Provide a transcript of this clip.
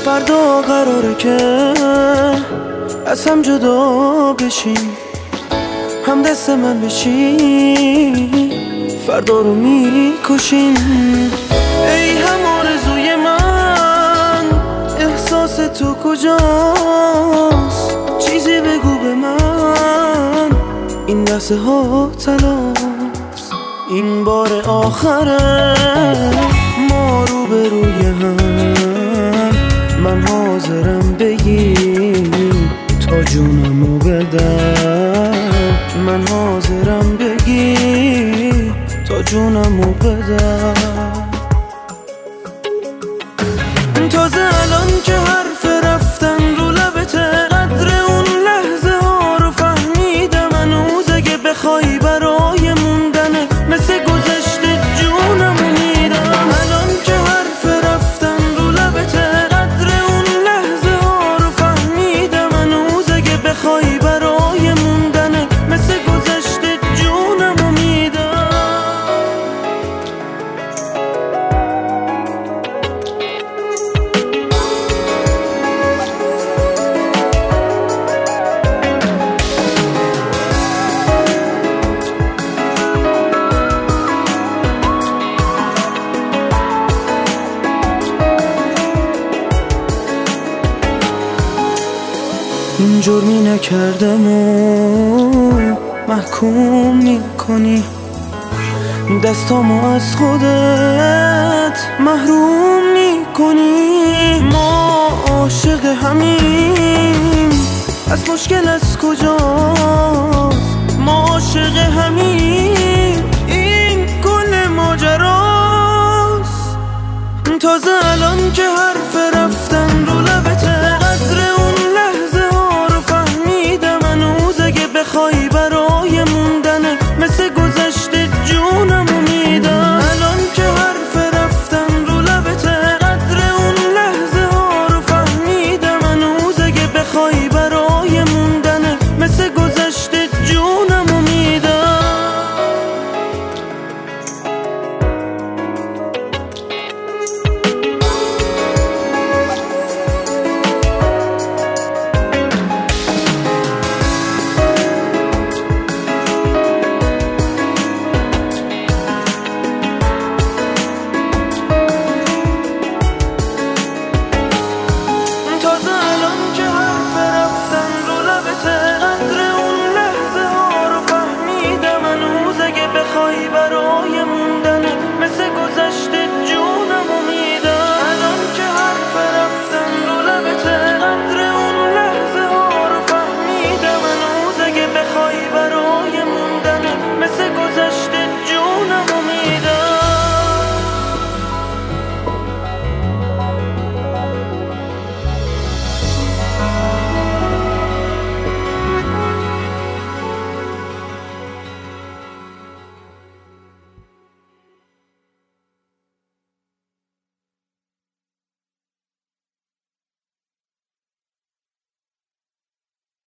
فردا قراره که از هم جدا بشیم، هم دست من بشی فردا رو میکشیم. ای هم آرزوی من، احساس تو کجاست؟ چیزی بگو به من، این لحظه ها تلاست، این بار آخره ما رو به روی هم. من حاضرم بگی تا جونمو بدم، من حاضرم بگی تا جونمو بدم. تازه الان که حرف رفتن رو لبته، قدر اون لحظه ها رو فهمیدم. هنوز اگه بخوای برای موندنه مثل گذشته جونمو میدم. الان که حرف رفتن رو لبته، قدر اون لحظه ها رو فهمیدم. هنوز اگه بخوای برای موندنه مثل گذشته جونمو میدم. این جرمی نکردم و محکوم میکنی، دستامو از خودت محروم میکنی. ما عاشق همیم، از مشکل از کجاست؟ ما عاشق همیم، این کل ماجراست. تازه الان که